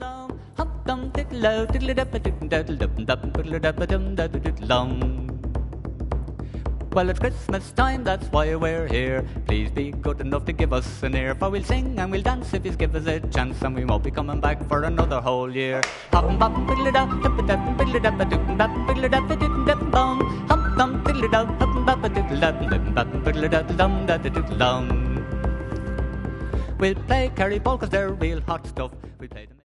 lum. Hop dum diddle diddle dum diddle dum dum diddle dum diddle dum. Well, it's Christmas time, that's why we're here. Please be good enough to give us an ear, for we'll sing and we'll dance if you give us a chance, and we won't be coming back for another whole year. Hop and bop, biddle da, dip da, biddle da, biddle da, biddle da, biddle da, bum. Hop dum diddle da, hop and bop, diddle da, biddle da, dum da, diddle dum. We'll play carry ball 'cause they're real hot stuff. We play them.